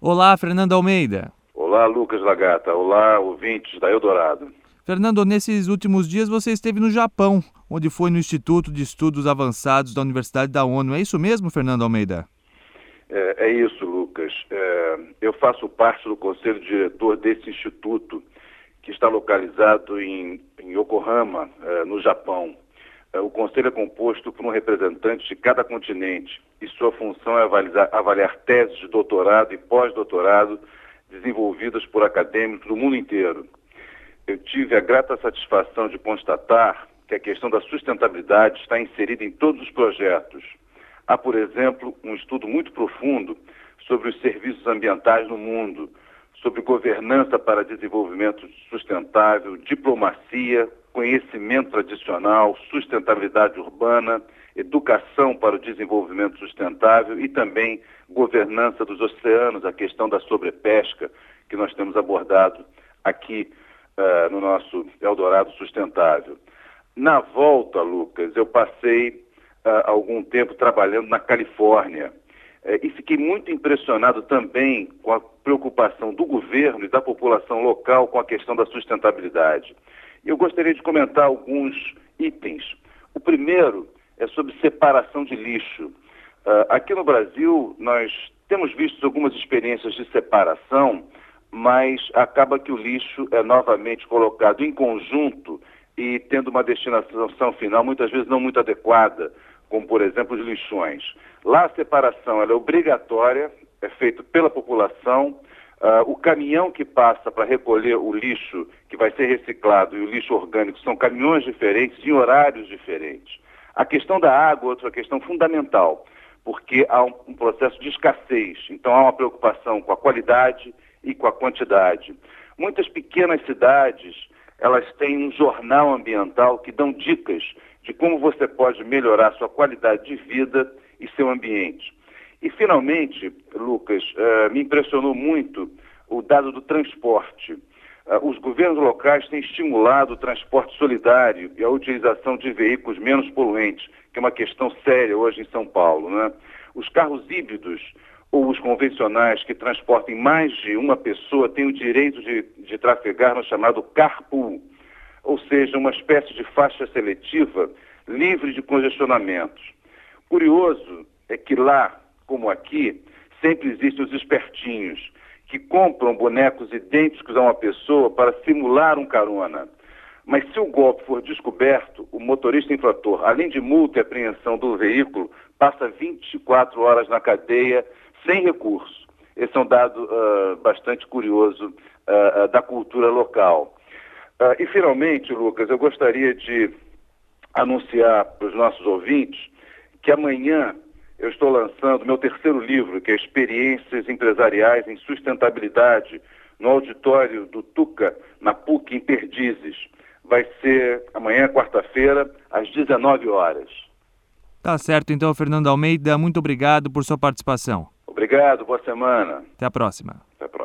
Olá, Fernando Almeida. Olá, Lucas Lagata. Olá, ouvintes da Eldorado. Fernando, nesses últimos dias você esteve no Japão, onde foi no Instituto de Estudos Avançados da Universidade da ONU. É isso mesmo, Fernando Almeida? É isso, Lucas. Eu faço parte do conselho diretor desse instituto, que está localizado em Yokohama, no Japão. O conselho é composto por um representante de cada continente e sua função é avaliar teses de doutorado e pós-doutorado desenvolvidas por acadêmicos do mundo inteiro. Eu tive a grata satisfação de constatar que a questão da sustentabilidade está inserida em todos os projetos. Há, por exemplo, um estudo muito profundo sobre os serviços ambientais no mundo, sobre governança para desenvolvimento sustentável, diplomacia, conhecimento tradicional, sustentabilidade urbana, educação para o desenvolvimento sustentável e também governança dos oceanos, a questão da sobrepesca que nós temos abordado aqui no nosso Eldorado Sustentável. Na volta, Lucas, eu passei algum tempo trabalhando na Califórnia e fiquei muito impressionado também com a preocupação do governo e da população local com a questão da sustentabilidade. Eu gostaria de comentar alguns itens. O primeiro é sobre separação de lixo. Aqui no Brasil, nós temos visto algumas experiências de separação, mas acaba que o lixo é novamente colocado em conjunto e tendo uma destinação final muitas vezes não muito adequada, como por exemplo os lixões. Lá a separação ela é obrigatória, é feito pela população. O caminhão que passa para recolher o lixo que vai ser reciclado e o lixo orgânico são caminhões diferentes em horários diferentes. A questão da água é outra questão fundamental, porque há um processo de escassez, então há uma preocupação com a qualidade e com a quantidade. Muitas pequenas cidades, elas têm um jornal ambiental que dão dicas de como você pode melhorar sua qualidade de vida e seu ambiente. E, finalmente, Lucas, me impressionou muito o dado do transporte. Os governos locais têm estimulado o transporte solidário e a utilização de veículos menos poluentes, que é uma questão séria hoje em São Paulo, né? Os carros híbridos ou os convencionais que transportem mais de uma pessoa têm o direito de trafegar no chamado carpool, ou seja, uma espécie de faixa seletiva livre de congestionamentos. Curioso é que lá, como aqui, sempre existem os espertinhos que compram bonecos idênticos a uma pessoa para simular um carona. Mas se o golpe for descoberto, o motorista infrator, além de multa e apreensão do veículo, passa 24 horas na cadeia sem recurso. Esse é um dado bastante curioso da cultura local. E, finalmente, Lucas, eu gostaria de anunciar para os nossos ouvintes que amanhã eu estou lançando meu terceiro livro, que é Experiências Empresariais em Sustentabilidade, no auditório do Tuca, na PUC, em Perdizes. Vai ser amanhã, quarta-feira, às 19 horas. Tá certo, então, Fernando Almeida. Muito obrigado por sua participação. Obrigado, boa semana. Até a próxima. Até a próxima.